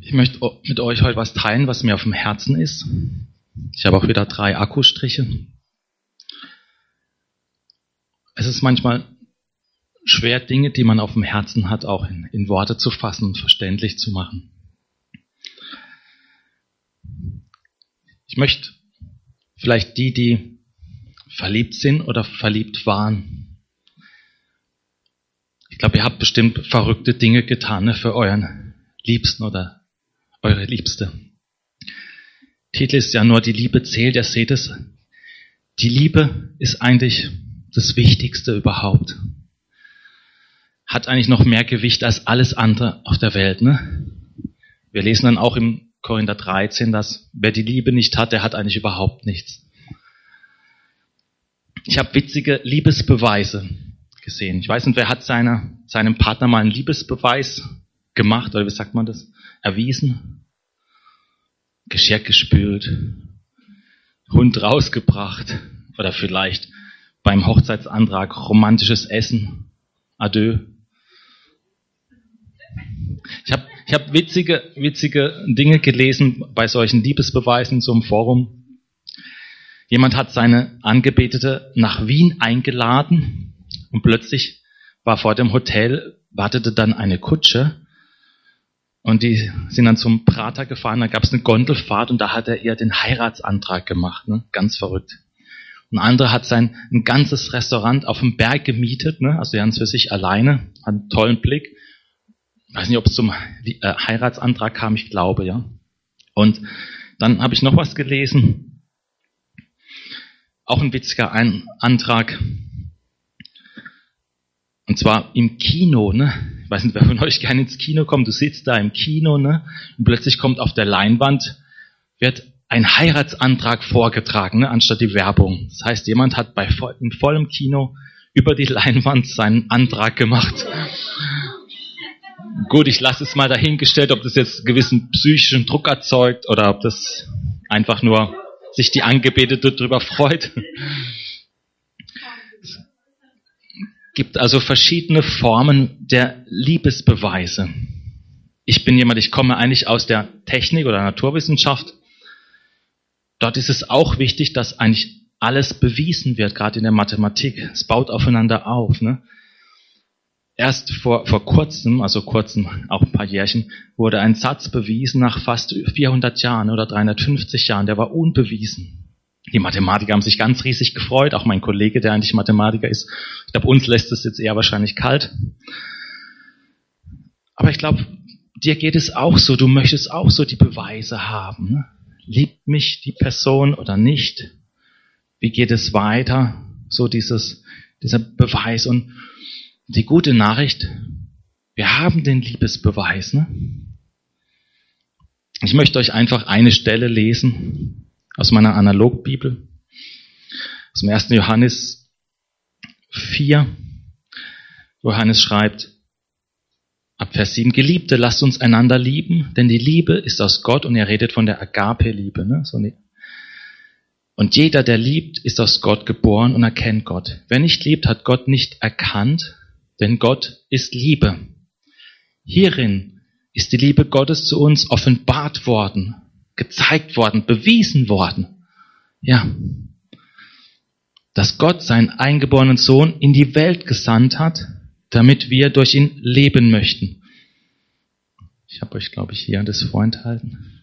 Ich möchte mit euch heute was teilen, was mir auf dem Herzen ist. Ich habe auch wieder 3 Akkustriche. Es ist manchmal schwer, Dinge, die man auf dem Herzen hat, auch in Worte zu fassen und verständlich zu machen. Ich möchte vielleicht die verliebt sind oder verliebt waren. Ich glaube, ihr habt bestimmt verrückte Dinge getan, für euren Liebsten oder eure Liebste. Titel ist ja nur, die Liebe zählt, ihr seht es. Die Liebe ist eigentlich das Wichtigste überhaupt. Hat eigentlich noch mehr Gewicht als alles andere auf der Welt, ne? Wir lesen dann auch im Korinther 13, dass wer die Liebe nicht hat, der hat eigentlich überhaupt nichts. Ich habe witzige Liebesbeweise gesehen. Ich weiß nicht, wer hat seinem Partner mal einen Liebesbeweis gemacht, oder wie sagt man das? Erwiesen? Geschirr gespült, Hund rausgebracht oder vielleicht beim Hochzeitsantrag romantisches Essen. Adieu. Ich hab witzige Dinge gelesen bei solchen Liebesbeweisen in so einem Forum. Jemand hat seine Angebetete nach Wien eingeladen und plötzlich war vor dem Hotel, wartete dann eine Kutsche und die sind dann zum Prater gefahren, da gab es eine Gondelfahrt und da hat er ihr den Heiratsantrag gemacht, ne? Ganz verrückt. Ein anderer hat ein ganzes Restaurant auf dem Berg gemietet, ne? Also ganz für sich alleine, hat einen tollen Blick. Ich weiß nicht, ob es zum Heiratsantrag kam, ich glaube, ja. Und dann habe ich noch was gelesen, auch ein witziger Antrag, und zwar im Kino, ne? Ich weiß nicht, wer von euch gerne ins Kino kommt, du sitzt da im Kino, ne? Und plötzlich kommt auf der Leinwand, wird ein Heiratsantrag vorgetragen, ne? Anstatt die Werbung. Das heißt, jemand hat in vollem Kino über die Leinwand seinen Antrag gemacht. Gut, ich lasse es mal dahingestellt, ob das jetzt gewissen psychischen Druck erzeugt oder ob das einfach nur sich die Angebetete darüber freut. Es gibt also verschiedene Formen der Liebesbeweise. Ich komme eigentlich aus der Technik oder Naturwissenschaft. Dort ist es auch wichtig, dass eigentlich alles bewiesen wird, gerade in der Mathematik. Es baut aufeinander auf, ne? Erst vor kurzem, auch ein paar Jährchen, wurde ein Satz bewiesen nach fast 400 Jahren oder 350 Jahren. Der war unbewiesen. Die Mathematiker haben sich ganz riesig gefreut, auch mein Kollege, der eigentlich Mathematiker ist. Ich glaube, uns lässt es jetzt eher wahrscheinlich kalt. Aber ich glaube, dir geht es auch so, du möchtest auch so die Beweise haben. Ne? Liebt mich die Person oder nicht? Wie geht es weiter? So dieser Beweis. Und die gute Nachricht, wir haben den Liebesbeweis. Ne? Ich möchte euch einfach eine Stelle lesen aus meiner Analogbibel, aus dem 1. Johannes 4. Johannes schreibt ab Vers 7, Geliebte, lasst uns einander lieben, denn die Liebe ist aus Gott, und er redet von der Agape-Liebe. Ne? Und jeder, der liebt, ist aus Gott geboren und erkennt Gott. Wer nicht liebt, hat Gott nicht erkannt, denn Gott ist Liebe. Hierin ist die Liebe Gottes zu uns offenbart worden, gezeigt worden, bewiesen worden. Ja, dass Gott seinen eingeborenen Sohn in die Welt gesandt hat, damit wir durch ihn leben möchten. Ich habe euch, glaube ich, hier das vorenthalten.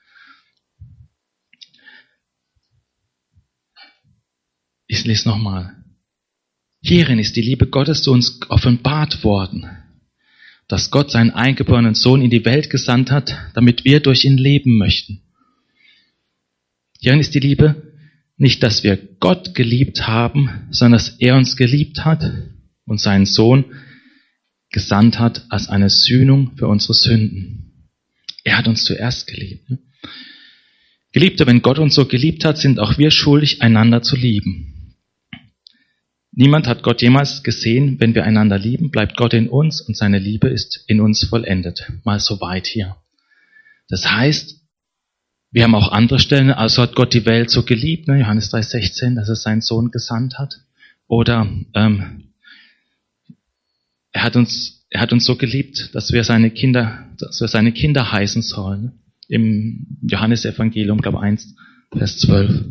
Ich lese nochmal. Hierin ist die Liebe Gottes zu uns offenbart worden, dass Gott seinen eingeborenen Sohn in die Welt gesandt hat, damit wir durch ihn leben möchten. Hierin ist die Liebe nicht, dass wir Gott geliebt haben, sondern dass er uns geliebt hat und seinen Sohn gesandt hat als eine Sühnung für unsere Sünden. Er hat uns zuerst geliebt. Geliebte, wenn Gott uns so geliebt hat, sind auch wir schuldig, einander zu lieben. Niemand hat Gott jemals gesehen. Wenn wir einander lieben, bleibt Gott in uns und seine Liebe ist in uns vollendet. Mal so weit hier. Das heißt, wir haben auch andere Stellen, also hat Gott die Welt so geliebt, ne? Johannes 3,16, dass er seinen Sohn gesandt hat. Oder er hat uns er hat uns so geliebt, dass wir seine Kinder heißen sollen. Im Johannesevangelium, glaube 1, Vers 12.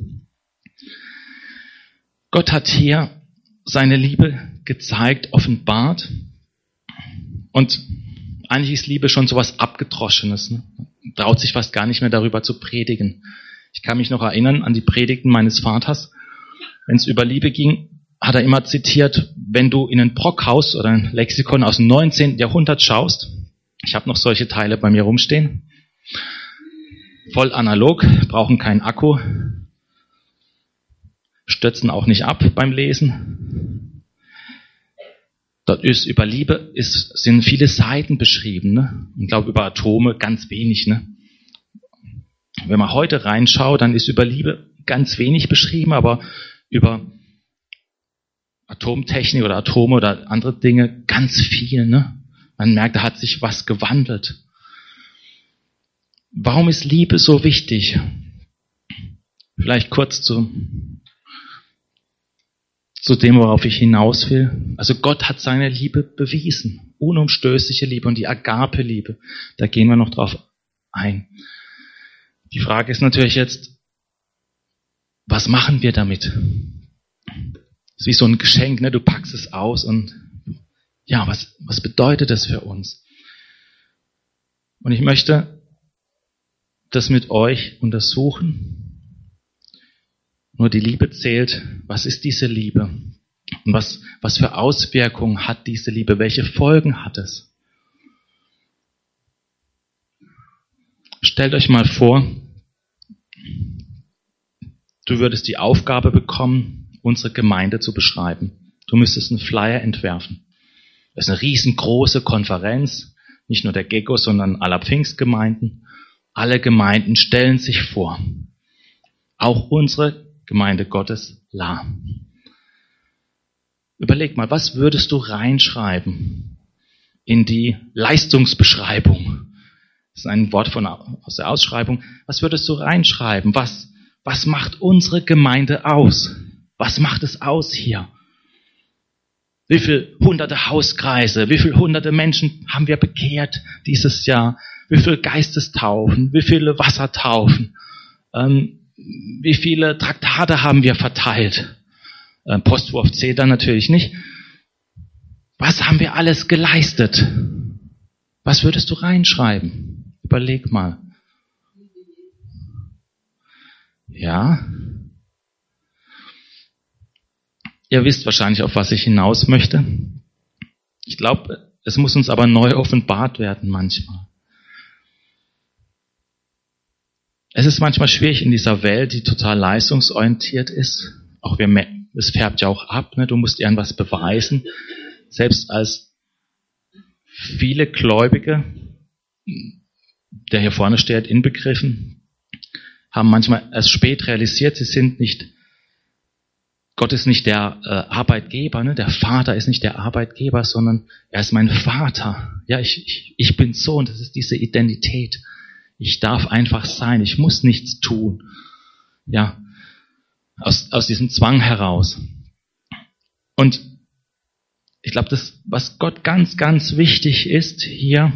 Gott hat hier seine Liebe gezeigt, offenbart. Und eigentlich ist Liebe schon sowas Abgedroschenes. Ne? Man traut sich fast gar nicht mehr darüber zu predigen. Ich kann mich noch erinnern an die Predigten meines Vaters. Wenn es über Liebe ging, hat er immer zitiert, wenn du in ein Brockhaus oder ein Lexikon aus dem 19. Jahrhundert schaust, ich habe noch solche Teile bei mir rumstehen, voll analog, brauchen keinen Akku, stürzen auch nicht ab beim Lesen. Dort ist über Liebe sind viele Seiten beschrieben. Ne? Ich glaube über Atome ganz wenig. Ne? Wenn man heute reinschaut, dann ist über Liebe ganz wenig beschrieben, aber über Atomtechnik oder Atome oder andere Dinge ganz viel. Ne? Man merkt, da hat sich was gewandelt. Warum ist Liebe so wichtig? Vielleicht kurz zu dem, worauf ich hinaus will. Also Gott hat seine Liebe bewiesen. Unumstößliche Liebe und die Agape-Liebe. Da gehen wir noch drauf ein. Die Frage ist natürlich jetzt, was machen wir damit? Das ist wie so ein Geschenk, ne? Du packst es aus und ja, was bedeutet das für uns? Und ich möchte das mit euch untersuchen. Nur die Liebe zählt. Was ist diese Liebe? Und was für Auswirkungen hat diese Liebe? Welche Folgen hat es? Stellt euch mal vor, du würdest die Aufgabe bekommen, unsere Gemeinde zu beschreiben. Du müsstest einen Flyer entwerfen. Das ist eine riesengroße Konferenz, nicht nur der Gecko, sondern aller Pfingstgemeinden. Alle Gemeinden stellen sich vor. Auch unsere Gemeinde Gottes, La. Überleg mal, was würdest du reinschreiben in die Leistungsbeschreibung? Das ist ein Wort aus der Ausschreibung. Was würdest du reinschreiben? Was macht unsere Gemeinde aus? Was macht es aus hier? Wie viele hunderte Hauskreise, wie viele hunderte Menschen haben wir bekehrt dieses Jahr? Wie viele Geistestaufen, wie viele Wassertaufen? Wie viele Traktate haben wir verteilt? Postwurf zählt dann natürlich nicht. Was haben wir alles geleistet? Was würdest du reinschreiben? Überleg mal. Ja. Ihr wisst wahrscheinlich, auf was ich hinaus möchte. Ich glaube, es muss uns aber neu offenbart werden manchmal. Es ist manchmal schwierig in dieser Welt, die total leistungsorientiert ist. Auch es färbt ja auch ab, ne? Du musst irgendwas beweisen. Selbst als viele Gläubige, der hier vorne steht, inbegriffen, haben manchmal erst spät realisiert, Gott ist nicht der Arbeitgeber, ne? Der Vater ist nicht der Arbeitgeber, sondern er ist mein Vater. Ja, ich bin Sohn, das ist diese Identität. Ich darf einfach sein, ich muss nichts tun. Ja, aus diesem Zwang heraus. Und ich glaube, das, was Gott ganz, ganz wichtig ist hier,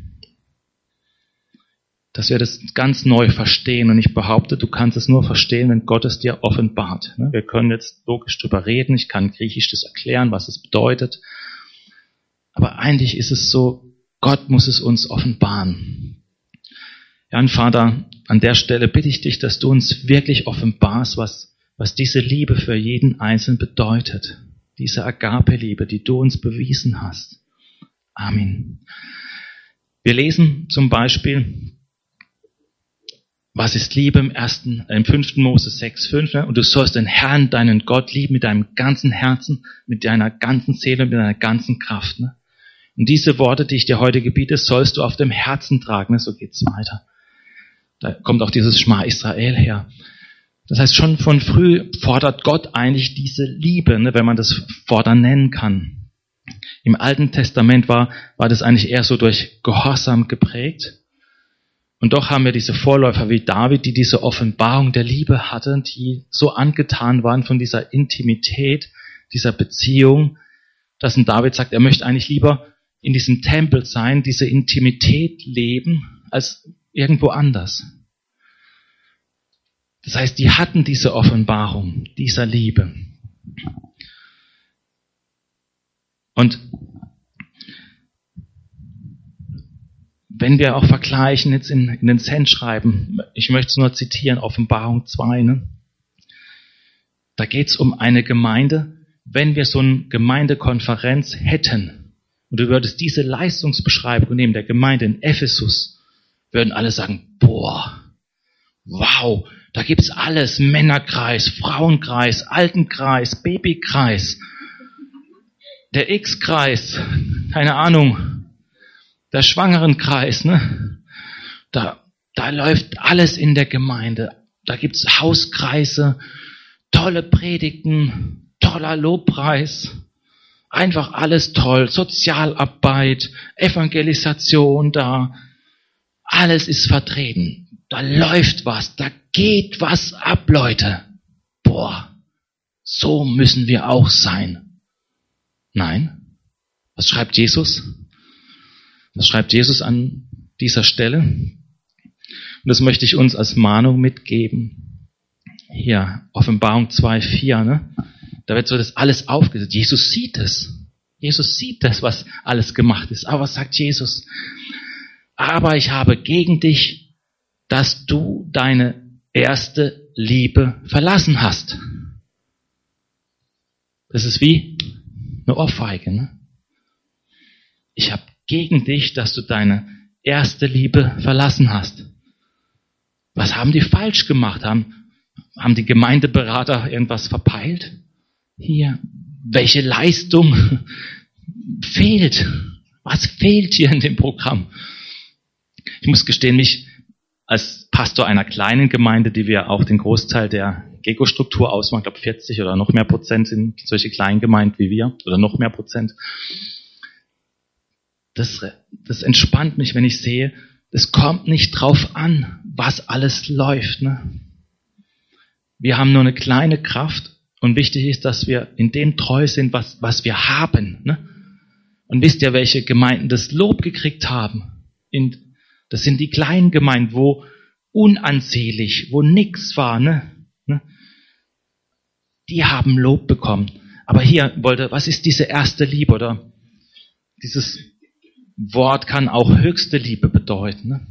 dass wir das ganz neu verstehen. Und ich behaupte, du kannst es nur verstehen, wenn Gott es dir offenbart. Wir können jetzt logisch drüber reden, ich kann griechisch das erklären, was es bedeutet. Aber eigentlich ist es so, Gott muss es uns offenbaren. Ja, und Vater, an der Stelle bitte ich dich, dass du uns wirklich offenbarst, was diese Liebe für jeden Einzelnen bedeutet. Diese Agape-Liebe, die du uns bewiesen hast. Amen. Wir lesen zum Beispiel, was ist Liebe im 5. Mose 6,5, ne? Und du sollst den Herrn, deinen Gott, lieben mit deinem ganzen Herzen, mit deiner ganzen Seele, mit deiner ganzen Kraft. Ne? Und diese Worte, die ich dir heute gebiete, sollst du auf dem Herzen tragen. Ne? So geht's weiter. Da kommt auch dieses Schma Israel her. Das heißt, schon von früh fordert Gott eigentlich diese Liebe, ne, wenn man das fordern nennen kann. Im Alten Testament war das eigentlich eher so durch Gehorsam geprägt. Und doch haben wir diese Vorläufer wie David, die diese Offenbarung der Liebe hatten, die so angetan waren von dieser Intimität, dieser Beziehung, dass ein David sagt, er möchte eigentlich lieber in diesem Tempel sein, diese Intimität leben, als irgendwo anders. Das heißt, die hatten diese Offenbarung dieser Liebe. Und wenn wir auch vergleichen, jetzt in den Sendschreiben, ich möchte es nur zitieren, Offenbarung 2, ne? Da geht es um eine Gemeinde. Wenn wir so eine Gemeindekonferenz hätten und du würdest diese Leistungsbeschreibung nehmen der Gemeinde in Ephesus, würden alle sagen, boah, wow, da gibt's alles, Männerkreis, Frauenkreis, Altenkreis, Babykreis, der X-Kreis, keine Ahnung, der Schwangerenkreis, ne? Da läuft alles in der Gemeinde. Da gibt's Hauskreise, tolle Predigten, toller Lobpreis, einfach alles toll, Sozialarbeit, Evangelisation da, alles ist vertreten. Da läuft was, da geht was ab, Leute. Boah, so müssen wir auch sein. Nein, was schreibt Jesus? Was schreibt Jesus an dieser Stelle? Und das möchte ich uns als Mahnung mitgeben. Hier, Offenbarung 2,4, ne? Da wird so das alles aufgesetzt. Jesus sieht es. Jesus sieht das, was alles gemacht ist. Aber was sagt Jesus? Aber ich habe gegen dich, dass du deine erste Liebe verlassen hast. Das ist wie eine Ohrfeige, ne? Ich habe gegen dich, dass du deine erste Liebe verlassen hast. Was haben die falsch gemacht? Haben die Gemeindeberater irgendwas verpeilt? Hier, welche Leistung fehlt? Was fehlt hier in dem Programm? Ich muss gestehen, mich als Pastor einer kleinen Gemeinde, die wir auch den Großteil der GEGO-Struktur ausmachen, ich glaube 40 oder noch mehr Prozent sind solche kleinen Gemeinden wie wir, oder noch mehr Prozent. Das entspannt mich, wenn ich sehe, es kommt nicht drauf an, was alles läuft. Ne? Wir haben nur eine kleine Kraft und wichtig ist, dass wir in dem treu sind, was wir haben. Ne? Und wisst ihr, welche Gemeinden das Lob gekriegt haben? Das sind die kleinen Gemeinden, wo unansehnlich, wo nichts war. Ne? Die haben Lob bekommen. Aber hier was ist diese erste Liebe? Oder dieses Wort kann auch höchste Liebe bedeuten. Ne?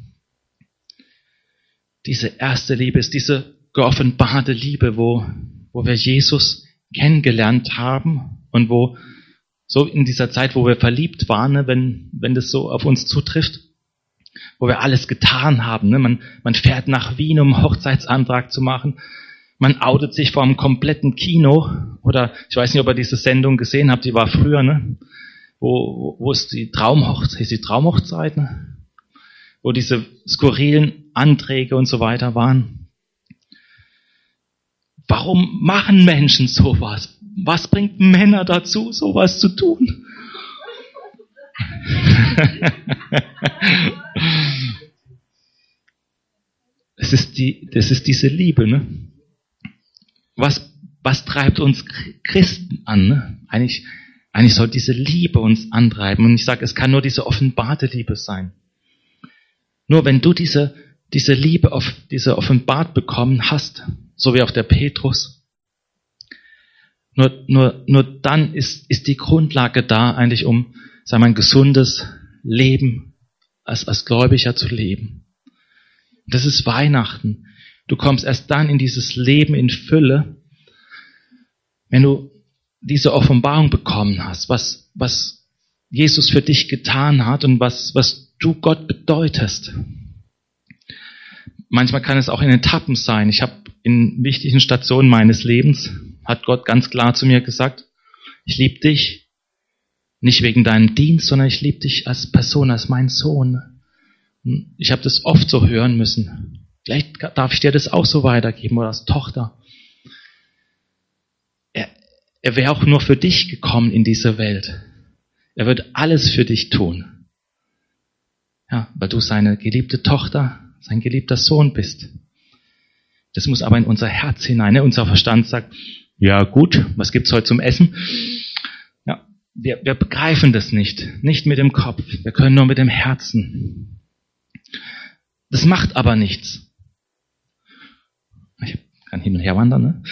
Diese erste Liebe ist diese geoffenbarte Liebe, wo wir Jesus kennengelernt haben und wo so in dieser Zeit, wo wir verliebt waren, ne, wenn das so auf uns zutrifft, wo wir alles getan haben. Ne? Man fährt nach Wien, um einen Hochzeitsantrag zu machen. Man outet sich vor einem kompletten Kino. Oder ich weiß nicht, ob ihr diese Sendung gesehen habt, die war früher, ne? Wo ist die Traumhochzeit, ne? Wo diese skurrilen Anträge und so weiter waren. Warum machen Menschen sowas? Was bringt Männer dazu, sowas zu tun? Das ist diese Liebe, ne? Was treibt uns Christen an, ne? Eigentlich soll diese Liebe uns antreiben. Und ich sage, es kann nur diese offenbarte Liebe sein. Nur wenn du diese Liebe, diese offenbart bekommen hast, so wie auch der Petrus, nur dann ist die Grundlage da, eigentlich um, sagen wir, ein gesundes Leben als Gläubiger zu leben. Das ist Weihnachten. Du kommst erst dann in dieses Leben in Fülle, wenn du diese Offenbarung bekommen hast, was Jesus für dich getan hat und was du Gott bedeutest. Manchmal kann es auch in Etappen sein. Ich habe in wichtigen Stationen meines Lebens, hat Gott ganz klar zu mir gesagt, ich liebe dich nicht wegen deinem Dienst, sondern ich liebe dich als Person, als mein Sohn. Ich habe das oft so hören müssen. Vielleicht darf ich dir das auch so weitergeben oder als Tochter. Er wäre auch nur für dich gekommen in diese Welt. Er wird alles für dich tun. Ja, weil du seine geliebte Tochter, sein geliebter Sohn bist. Das muss aber in unser Herz hinein. Ne? Unser Verstand sagt, ja gut, was gibt's heute zum Essen? Ja, Wir begreifen das nicht mit dem Kopf, wir können nur mit dem Herzen. Das macht aber nichts. Ich kann hin und her wandern, ne?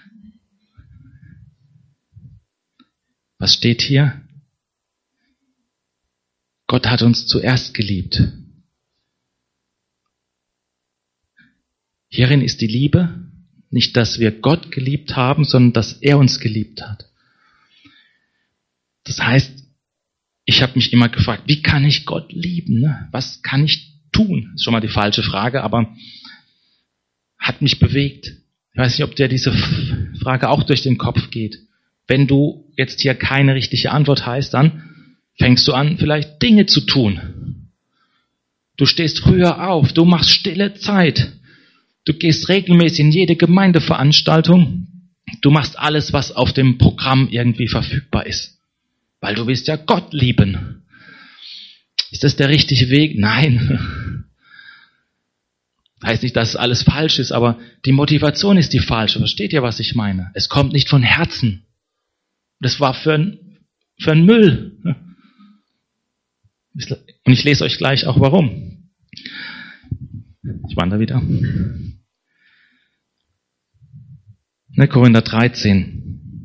Was steht hier? Gott hat uns zuerst geliebt. Hierin ist die Liebe, nicht, dass wir Gott geliebt haben, sondern dass er uns geliebt hat. Das heißt, ich habe mich immer gefragt, wie kann ich Gott lieben? Ne? Was kann ich tun? Ist schon mal die falsche Frage, aber hat mich bewegt. Ich weiß nicht, ob dir diese Frage auch durch den Kopf geht. Wenn du jetzt hier keine richtige Antwort hast, dann fängst du an, vielleicht Dinge zu tun. Du stehst früher auf, du machst stille Zeit. Du gehst regelmäßig in jede Gemeindeveranstaltung. Du machst alles, was auf dem Programm irgendwie verfügbar ist. Weil du willst ja Gott lieben. Ist das der richtige Weg? Nein. Heißt nicht, dass alles falsch ist, aber die Motivation ist die falsche. Versteht ihr, was ich meine? Es kommt nicht von Herzen. Das war für einen Müll. Und ich lese euch gleich auch warum. Ich wandere wieder. 1. Korinther 13.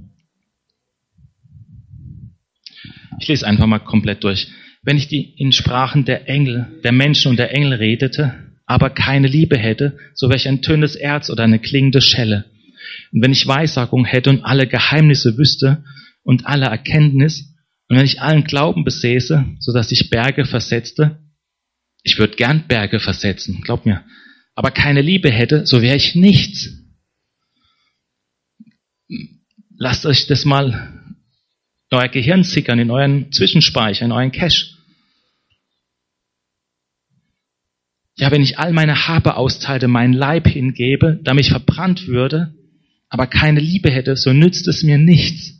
Ich lese einfach mal komplett durch. Wenn ich in Sprachen der Engel, der Menschen und der Engel redete, aber keine Liebe hätte, so wäre ich ein tönendes Erz oder eine klingende Schelle. Und wenn ich Weissagung hätte und alle Geheimnisse wüsste und alle Erkenntnis, und wenn ich allen Glauben besäße, so dass ich Berge versetzte, ich würde gern Berge versetzen, glaubt mir, aber keine Liebe hätte, so wäre ich nichts. Lasst euch das mal in euer Gehirn sickern, in euren Zwischenspeicher, in euren Cache. Ja, wenn ich all meine Habe austeilte, meinen Leib hingebe, damit ich verbrannt würde, aber keine Liebe hätte, so nützt es mir nichts.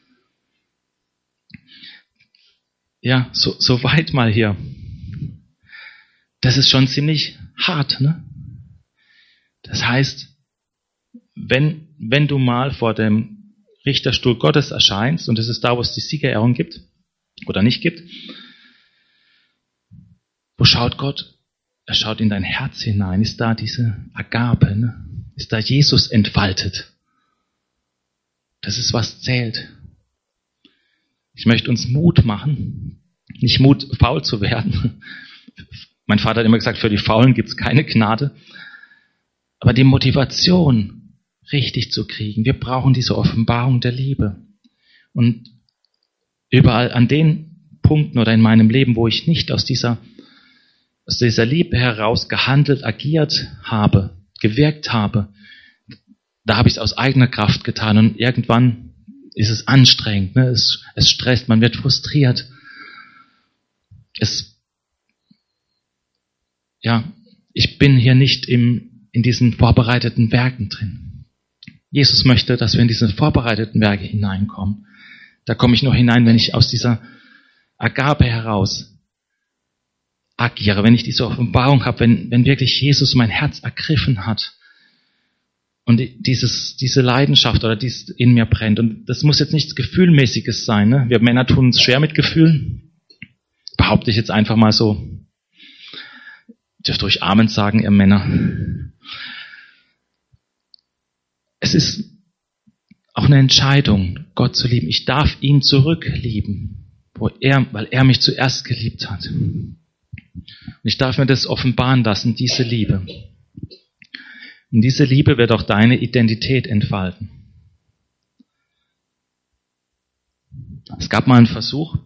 Ja, so weit mal hier. Das ist schon ziemlich hart, ne? Das heißt, wenn du mal vor dem Richterstuhl Gottes erscheinst, und das ist da, wo es die Siegerehrung gibt oder nicht gibt, wo schaut Gott? Er schaut in dein Herz hinein. Ist da diese Agape? Ne? Ist da Jesus entfaltet? Das ist, was zählt. Ich möchte uns Mut machen, nicht Mut, faul zu werden. Mein Vater hat immer gesagt, für die Faulen gibt es keine Gnade. Aber die Motivation, richtig zu kriegen, wir brauchen diese Offenbarung der Liebe. Und überall an den Punkten oder in meinem Leben, wo ich nicht aus dieser Liebe heraus gehandelt, agiert habe, gewirkt habe, da habe ich es aus eigener Kraft getan und irgendwann ist es anstrengend, ne? Es stresst, man wird frustriert. Ich bin hier nicht in diesen vorbereiteten Werken drin. Jesus möchte, dass wir in diese vorbereiteten Werke hineinkommen. Da komme ich nur hinein, wenn ich aus dieser Agape heraus agiere, wenn ich diese Offenbarung habe, wenn wirklich Jesus mein Herz ergriffen hat und diese Leidenschaft oder dies in mir brennt. Und das muss jetzt nichts Gefühlmäßiges sein. Ne? Wir Männer tun uns schwer mit Gefühlen. Behaupte ich jetzt einfach mal so. Dürft ruhig Amen sagen, ihr Männer. Es ist auch eine Entscheidung, Gott zu lieben. Ich darf ihn zurücklieben, weil er mich zuerst geliebt hat. Und ich darf mir das offenbaren lassen, diese Liebe. Und diese Liebe wird auch deine Identität entfalten. Es gab mal einen Versuch.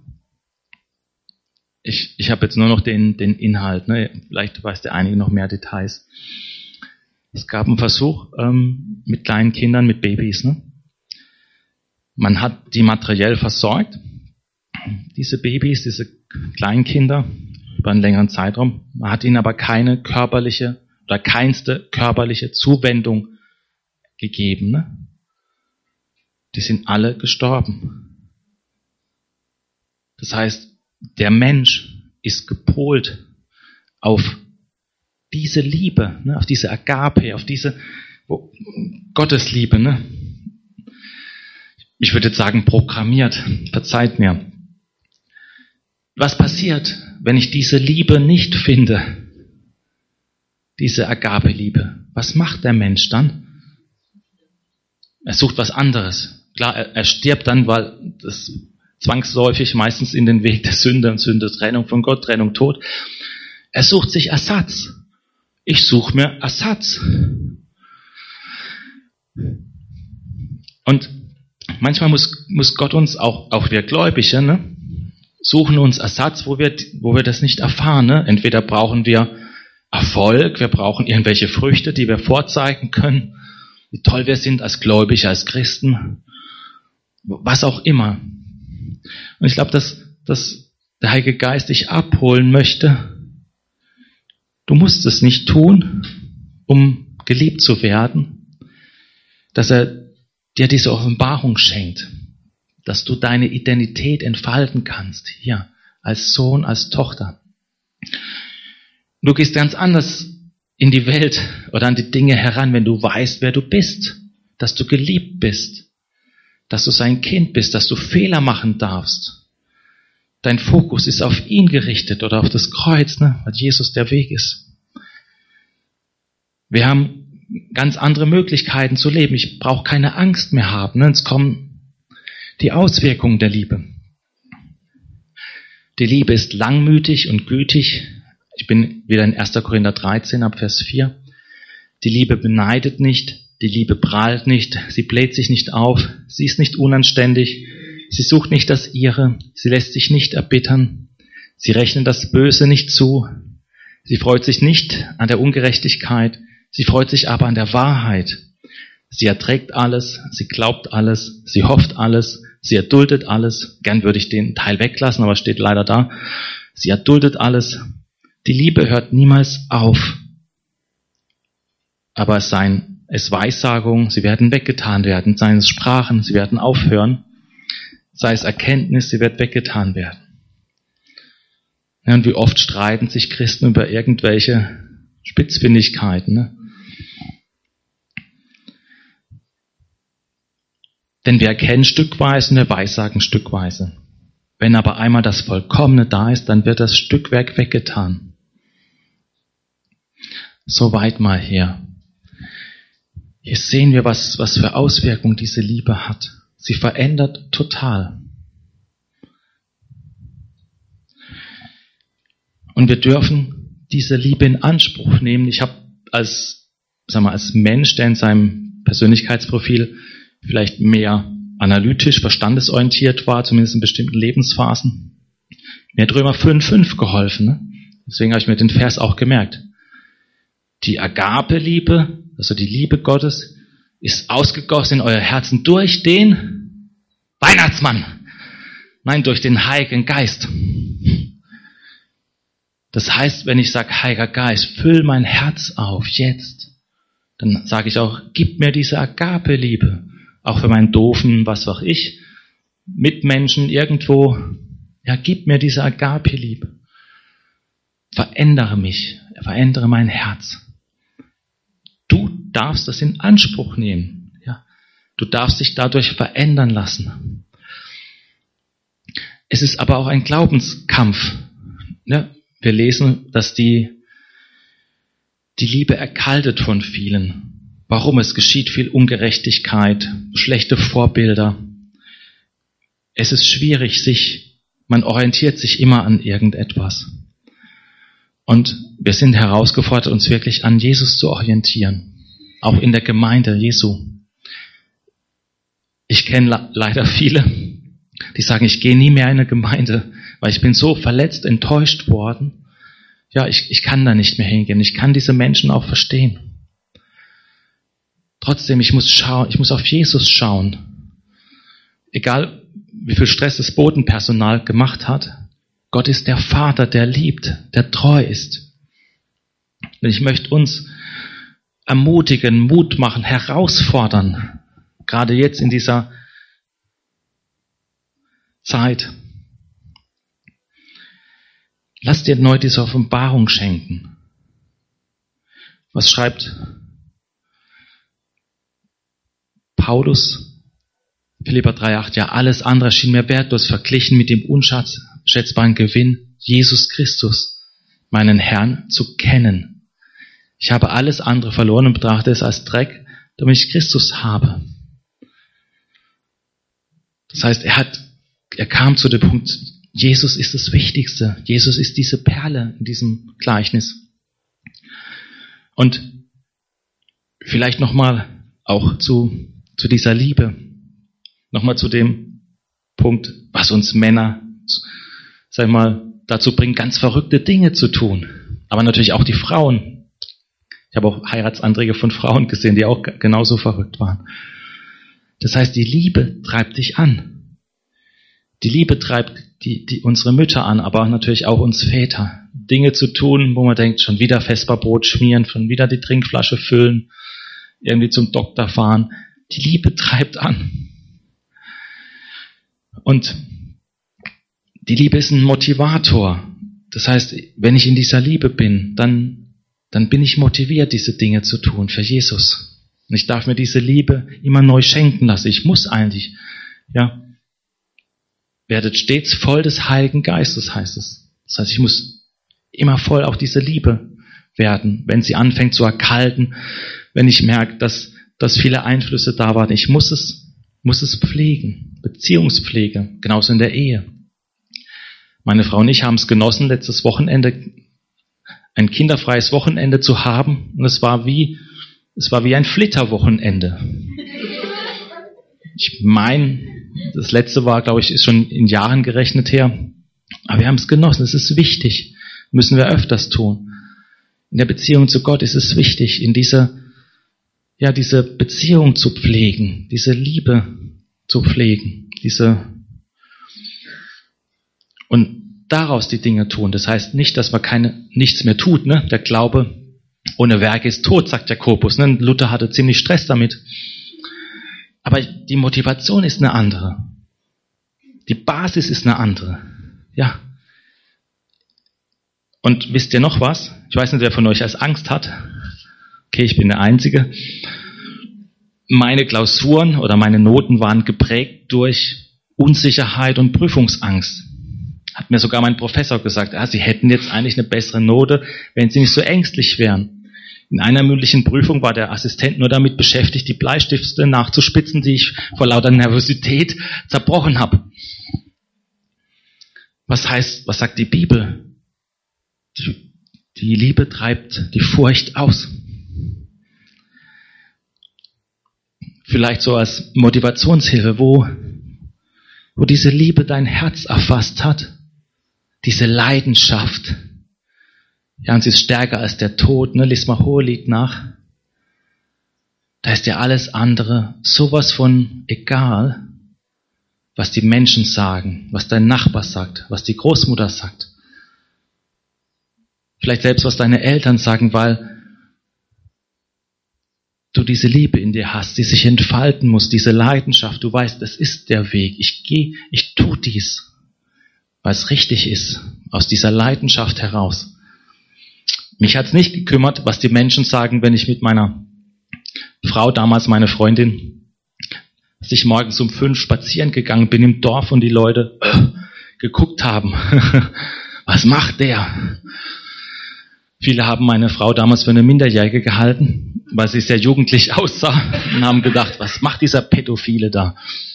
Ich habe jetzt nur noch den Inhalt. Ne? Vielleicht weiß der einige noch mehr Details. Es gab einen Versuch mit kleinen Kindern, mit Babys. Ne? Man hat die materiell versorgt. Diese Babys, diese kleinen Kinder, über einen längeren Zeitraum. Man hat ihnen aber keine körperliche oder keinste körperliche Zuwendung gegeben. Ne? Die sind alle gestorben. Das heißt, der Mensch ist gepolt auf diese Liebe, ne? Auf diese Agape, auf diese Gottesliebe. Ne? ich würde jetzt sagen, programmiert. Verzeiht mir. Was passiert, wenn ich diese Liebe nicht finde? Diese Agape-Liebe. Was macht der Mensch dann? Er sucht was anderes. Klar, er stirbt dann, weil das zwangsläufig meistens in den Weg der Sünde und Sünde, Trennung von Gott, Trennung, Tod. Er sucht sich Ersatz. Ich suche mir Ersatz. Und manchmal muss Gott uns, auch wir Gläubige, ne, suchen uns Ersatz, wo wir das nicht erfahren. Ne? Entweder brauchen wir Erfolg, wir brauchen irgendwelche Früchte, die wir vorzeigen können, wie toll wir sind als Gläubige, als Christen, was auch immer. Und ich glaube, dass der Heilige Geist dich abholen möchte. Du musst es nicht tun, um geliebt zu werden, dass er dir diese Offenbarung schenkt, dass du deine Identität entfalten kannst, hier, als Sohn, als Tochter. Du gehst ganz anders in die Welt oder an die Dinge heran, wenn du weißt, wer du bist, dass du geliebt bist, dass du sein Kind bist, dass du Fehler machen darfst. Dein Fokus ist auf ihn gerichtet oder auf das Kreuz, ne, weil Jesus der Weg ist. Wir haben ganz andere Möglichkeiten zu leben. Ich brauche keine Angst mehr haben. Ne? Es kommen die Auswirkungen der Liebe. Die Liebe ist langmütig und gütig. Ich bin wieder in 1. Korinther 13 ab Vers 4. Die Liebe beneidet nicht, die Liebe prahlt nicht, sie bläht sich nicht auf, sie ist nicht unanständig, sie sucht nicht das Ihre, sie lässt sich nicht erbittern, sie rechnet das Böse nicht zu, sie freut sich nicht an der Ungerechtigkeit, sie freut sich aber an der Wahrheit. Sie erträgt alles, sie glaubt alles, sie hofft alles, sie erduldet alles. Gern würde ich den Teil weglassen, aber steht leider da. Sie erduldet alles. Die Liebe hört niemals auf. Aber seien es Weissagungen, sie werden weggetan werden. Seien es Sprachen, sie werden aufhören. Sei es Erkenntnis, sie wird weggetan werden. Ja, und wie oft streiten sich Christen über irgendwelche Spitzfindigkeiten, ne? Denn wir erkennen stückweise und wir weissagen stückweise. Wenn aber einmal das Vollkommene da ist, dann wird das Stückwerk weggetan. Soweit mal her. Hier sehen wir, was für Auswirkungen diese Liebe hat. Sie verändert total. Und wir dürfen diese Liebe in Anspruch nehmen. Ich habe als Mensch, der in seinem Persönlichkeitsprofil vielleicht mehr analytisch, verstandesorientiert war, zumindest in bestimmten Lebensphasen, mir hat Römer 5,5 geholfen. Ne? Deswegen habe ich mir den Vers auch gemerkt. Die Agape-Liebe, also die Liebe Gottes, ist ausgegossen in euer Herzen durch den Weihnachtsmann. Nein, durch den Heiligen Geist. Das heißt, wenn ich sage, Heiliger Geist, füll mein Herz auf, jetzt, dann sage ich auch, gib mir diese Agape-Liebe. Auch für meinen doofen, was auch ich, Mitmenschen irgendwo, ja, gib mir diese Agape-Liebe. Verändere mich, verändere mein Herz. Du darfst das in Anspruch nehmen. Ja. Du darfst dich dadurch verändern lassen. Es ist aber auch ein Glaubenskampf. Ja. Wir lesen, dass die Liebe erkaltet von vielen. Warum? Es geschieht viel Ungerechtigkeit, schlechte Vorbilder. Es ist schwierig, man orientiert sich immer an irgendetwas. Und wir sind herausgefordert, uns wirklich an Jesus zu orientieren. Auch in der Gemeinde Jesu. Ich kenne leider viele, die sagen, ich gehe nie mehr in eine Gemeinde, weil ich bin so verletzt, enttäuscht worden. Ja, ich kann da nicht mehr hingehen. Ich kann diese Menschen auch verstehen. Trotzdem, ich muss auf Jesus schauen. Egal, wie viel Stress das Bodenpersonal gemacht hat, Gott ist der Vater, der liebt, der treu ist. Und ich möchte uns ermutigen, Mut machen, herausfordern, gerade jetzt in dieser Zeit. Lass dir neu diese Offenbarung schenken. Was schreibt Paulus? Philipper 3,8, ja, alles andere schien mir wertlos verglichen mit dem unschätzbaren Gewinn, Jesus Christus, meinen Herrn, zu kennen. Ich habe alles andere verloren und betrachte es als Dreck, damit ich Christus habe. Das heißt, er kam zu dem Punkt, Jesus ist das Wichtigste. Jesus ist diese Perle in diesem Gleichnis. Und vielleicht nochmal auch zu dieser Liebe. Nochmal zu dem Punkt, was uns Männer, sag ich mal, dazu bringt, ganz verrückte Dinge zu tun. Aber natürlich auch die Frauen. Ich habe auch Heiratsanträge von Frauen gesehen, die auch genauso verrückt waren. Das heißt, die Liebe treibt dich an. Die Liebe treibt unsere Mütter an, aber natürlich auch uns Väter. Dinge zu tun, wo man denkt, schon wieder Vesperbrot schmieren, schon wieder die Trinkflasche füllen, irgendwie zum Doktor fahren. Die Liebe treibt an. Und die Liebe ist ein Motivator. Das heißt, wenn ich in dieser Liebe bin, dann bin ich motiviert, diese Dinge zu tun für Jesus. Und ich darf mir diese Liebe immer neu schenken lassen. Ich muss eigentlich, ja, werdet stets voll des Heiligen Geistes, heißt es. Das heißt, ich muss immer voll auch diese Liebe werden, wenn sie anfängt zu erkalten, wenn ich merke, dass viele Einflüsse da waren. Ich muss es pflegen, Beziehungspflege, genauso in der Ehe. Meine Frau und ich haben es genossen, letztes Wochenende ein kinderfreies Wochenende zu haben, und es war wie ein Flitterwochenende. Ich meine, das letzte war, glaube ich, ist schon in Jahren gerechnet her, aber wir haben es genossen. Es ist wichtig, müssen wir öfters tun. In der Beziehung zu Gott ist es wichtig, in diese Beziehung zu pflegen, diese Liebe zu pflegen, und daraus die Dinge tun. Das heißt nicht, dass man nichts mehr tut, ne? Der Glaube ohne Werke ist tot, sagt Jakobus, ne? Luther hatte ziemlich Stress damit. Aber die Motivation ist eine andere. Die Basis ist eine andere. Ja. Und wisst ihr noch was? Ich weiß nicht, wer von euch als Angst hat. Okay, ich bin der Einzige. Meine Klausuren oder meine Noten waren geprägt durch Unsicherheit und Prüfungsangst. Hat mir sogar mein Professor gesagt, sie hätten jetzt eigentlich eine bessere Note, wenn sie nicht so ängstlich wären. In einer mündlichen Prüfung war der Assistent nur damit beschäftigt, die Bleistifte nachzuspitzen, die ich vor lauter Nervosität zerbrochen habe. Was sagt die Bibel? Die Liebe treibt die Furcht aus. Vielleicht so als Motivationshilfe, wo diese Liebe dein Herz erfasst hat, diese Leidenschaft. Ja, und sie ist stärker als der Tod, ne? Lies mal Hohelied nach. Da ist ja alles andere sowas von egal, was die Menschen sagen, was dein Nachbar sagt, was die Großmutter sagt. Vielleicht selbst, was deine Eltern sagen, weil du diese Liebe in dir hast, die sich entfalten muss, diese Leidenschaft. Du weißt, das ist der Weg. Ich tue dies, weil es richtig ist, aus dieser Leidenschaft heraus. Mich hat's nicht gekümmert, was die Menschen sagen, wenn ich mit meiner Frau, damals meine Freundin, dass ich morgens um 5 spazieren gegangen bin im Dorf und die Leute geguckt haben. Was macht der? Viele haben meine Frau damals für eine Minderjährige gehalten, weil sie sehr jugendlich aussah, und haben gedacht, was macht dieser Pädophile da?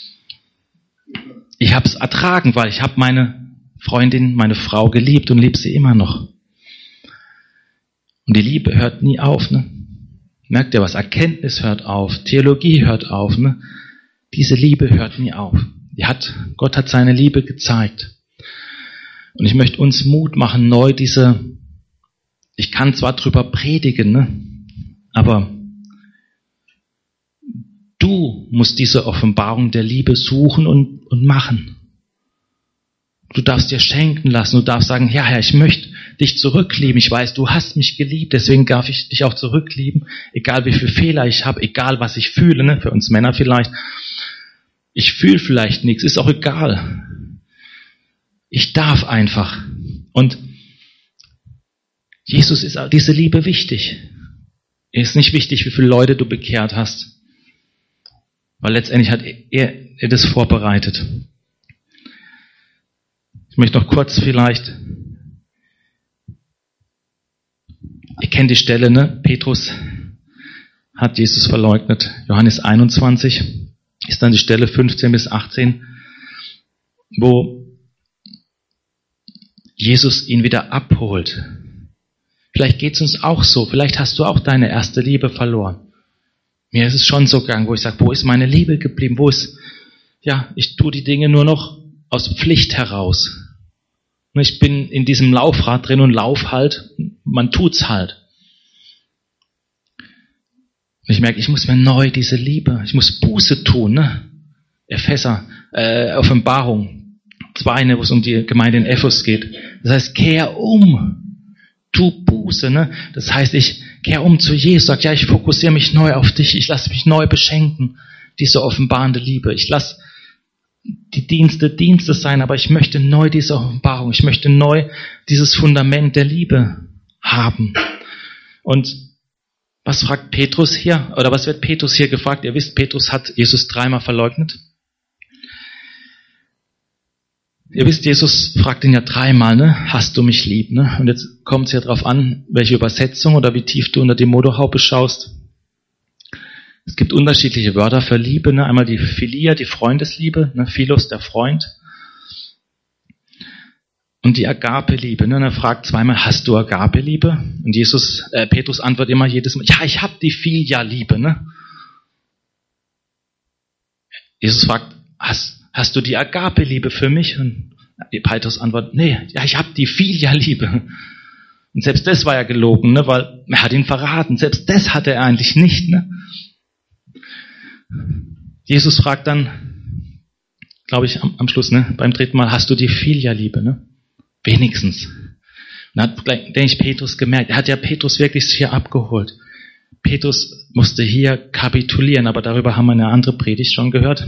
Ich habe es ertragen, weil ich habe meine Freundin, meine Frau geliebt und liebe sie immer noch. Und die Liebe hört nie auf, ne? Merkt ihr was? Erkenntnis hört auf, Theologie hört auf, ne? Diese Liebe hört nie auf. Gott hat seine Liebe gezeigt. Und ich möchte uns Mut machen, neu ich kann zwar drüber predigen, ne? Aber du musst diese Offenbarung der Liebe suchen und machen. Du darfst dir schenken lassen, du darfst sagen, ja Herr, ich möchte dich zurücklieben. Ich weiß, du hast mich geliebt, deswegen darf ich dich auch zurücklieben. Egal wie viele Fehler ich habe, egal was ich fühle, ne? Für uns Männer vielleicht. Ich fühle vielleicht nichts, ist auch egal. Ich darf einfach. Und Jesus ist diese Liebe wichtig. Es ist nicht wichtig, wie viele Leute du bekehrt hast. Weil letztendlich hat ihr das vorbereitet. Ich möchte noch kurz vielleicht, ihr kennt die Stelle, ne? Petrus hat Jesus verleugnet. Johannes 21 ist dann die Stelle 15 bis 18, wo Jesus ihn wieder abholt. Vielleicht geht es uns auch so. Vielleicht hast du auch deine erste Liebe verloren. Mir ist es schon so gegangen, wo ich sage, wo ist meine Liebe geblieben? Ich tue die Dinge nur noch aus Pflicht heraus. Und ich bin in diesem Laufrad drin und lauf halt. Man tut's halt. Und ich merke, ich muss mir neu diese Liebe, ich muss Buße tun, ne? Offenbarung 2, ne, wo es um die Gemeinde in Ephesus geht. Das heißt, kehr um. Tu Buße, ne? Das heißt, ich kehr um zu Jesus, sag, ja, ich fokussiere mich neu auf dich, ich lasse mich neu beschenken, diese offenbarende Liebe. Ich lasse die Dienste sein, aber ich möchte neu diese Offenbarung, ich möchte neu dieses Fundament der Liebe haben. Und was fragt Petrus hier, oder was wird Petrus hier gefragt? Ihr wisst, Petrus hat Jesus 3-mal verleugnet. Ihr wisst, Jesus fragt ihn ja 3-mal, ne? Hast du mich lieb, ne? Und jetzt kommt es ja darauf an, welche Übersetzung oder wie tief du unter die Motorhaube schaust. Es gibt unterschiedliche Wörter für Liebe, ne? Einmal die Philia, die Freundesliebe, ne? Philos, der Freund. Und die Agape-Liebe, ne? Und er fragt 2-mal, hast du Agape-Liebe? Und Petrus antwortet immer jedes Mal, ja, ich habe die Philia-Liebe, ne? Jesus fragt, hast du die Agape-Liebe für mich? Und Petrus antwortet, nee, ja, ich habe die Philia-Liebe. Und selbst das war ja gelogen, ne? Weil er hat ihn verraten. Selbst das hatte er eigentlich nicht, ne? Jesus fragt dann, glaube ich, am Schluss, ne? Beim 3. Mal, hast du die Philia-Liebe, ne? Wenigstens. Und dann hat, denke ich, Petrus gemerkt, er hat ja Petrus wirklich hier abgeholt. Petrus musste hier kapitulieren, aber darüber haben wir eine andere Predigt schon gehört.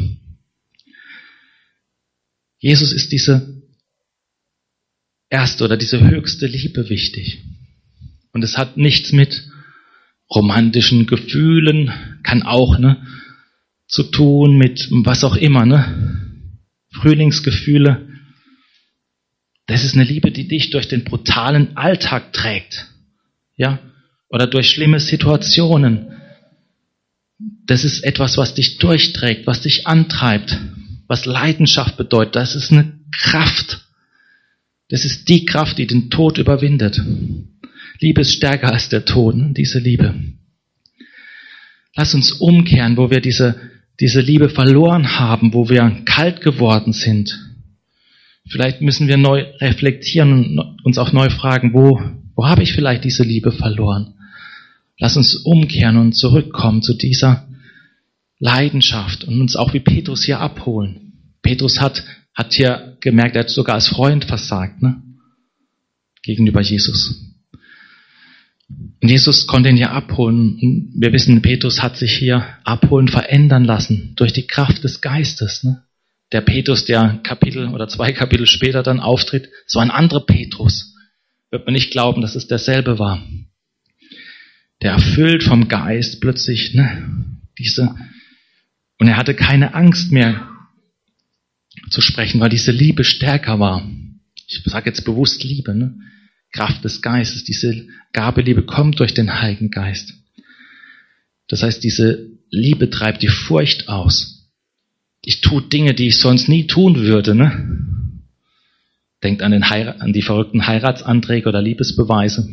Jesus ist diese erste oder diese höchste Liebe wichtig. Und es hat nichts mit romantischen Gefühlen, kann auch, ne, zu tun mit was auch immer, ne? Frühlingsgefühle. Das ist eine Liebe, die dich durch den brutalen Alltag trägt. Ja? Oder durch schlimme Situationen. Das ist etwas, was dich durchträgt, was dich antreibt, was Leidenschaft bedeutet. Das ist eine Kraft. Das ist die Kraft, die den Tod überwindet. Liebe ist stärker als der Tod, diese Liebe. Lass uns umkehren, wo wir diese Liebe verloren haben, wo wir kalt geworden sind. Vielleicht müssen wir neu reflektieren und uns auch neu fragen, wo habe ich vielleicht diese Liebe verloren? Lass uns umkehren und zurückkommen zu dieser Leidenschaft und uns auch wie Petrus hier abholen. Petrus hat hier gemerkt, er hat sogar als Freund versagt, ne? Gegenüber Jesus. Und Jesus konnte ihn ja abholen. Und wir wissen, Petrus hat sich hier abholen, verändern lassen durch die Kraft des Geistes, ne? Der Petrus, der 2 Kapitel später dann auftritt, so ein anderer Petrus. Wird man nicht glauben, dass es derselbe war. Der erfüllt vom Geist plötzlich, ne, und er hatte keine Angst mehr zu sprechen, weil diese Liebe stärker war. Ich sage jetzt bewusst Liebe, ne? Kraft des Geistes, diese Gabeliebe kommt durch den Heiligen Geist. Das heißt, diese Liebe treibt die Furcht aus. Ich tue Dinge, die ich sonst nie tun würde, ne? Denkt an die verrückten Heiratsanträge oder Liebesbeweise.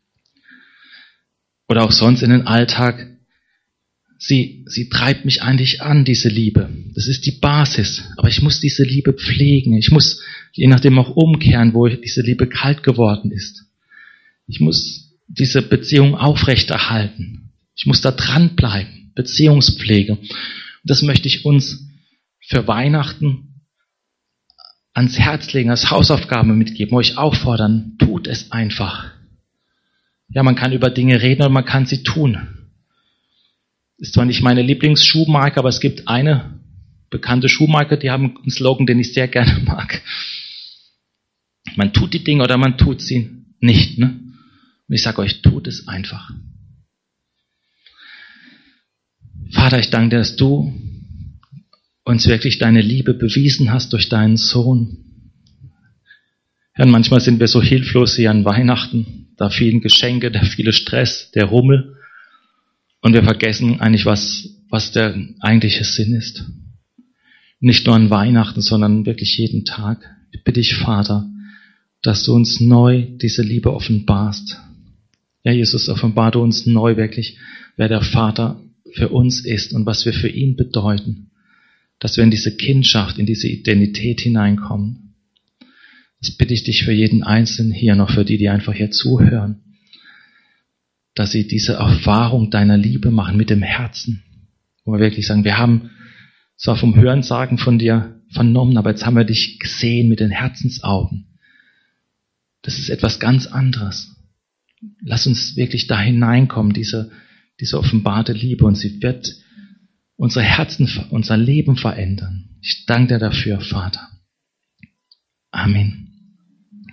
Oder auch sonst in den Alltag. Sie treibt mich eigentlich an, diese Liebe. Das ist die Basis. Aber ich muss diese Liebe pflegen. Ich muss je nachdem auch umkehren, wo diese Liebe kalt geworden ist. Ich muss diese Beziehung aufrechterhalten. Ich muss da dranbleiben. Beziehungspflege. Und das möchte ich uns für Weihnachten ans Herz legen, als Hausaufgabe mitgeben, euch auffordern, tut es einfach. Ja, man kann über Dinge reden und man kann sie tun. Ist zwar nicht meine Lieblingsschuhmarke, aber es gibt eine bekannte Schuhmarke, die haben einen Slogan, den ich sehr gerne mag. Man tut die Dinge oder man tut sie nicht, ne? Und ich sage euch, tut es einfach. Vater, ich danke dir, dass du uns wirklich deine Liebe bewiesen hast durch deinen Sohn. Herr, manchmal sind wir so hilflos hier an Weihnachten, da vielen Geschenke, der viele Stress, der Rummel, und wir vergessen eigentlich, was der eigentliche Sinn ist. Nicht nur an Weihnachten, sondern wirklich jeden Tag. Ich bitte dich, Vater, dass du uns neu diese Liebe offenbarst. Ja, Jesus, offenbar du uns neu wirklich, wer der Vater für uns ist und was wir für ihn bedeuten. Dass wir in diese Kindschaft, in diese Identität hineinkommen. Das bitte ich dich für jeden Einzelnen hier, noch für die, die einfach hier zuhören. Dass sie diese Erfahrung deiner Liebe machen mit dem Herzen. Wo wir wirklich sagen, wir haben zwar vom Hörensagen von dir vernommen, aber jetzt haben wir dich gesehen mit den Herzensaugen. Das ist etwas ganz anderes. Lass uns wirklich da hineinkommen, diese offenbarte Liebe, und sie wird unsere Herzen, unser Leben verändern. Ich danke dir dafür, Vater. Amen.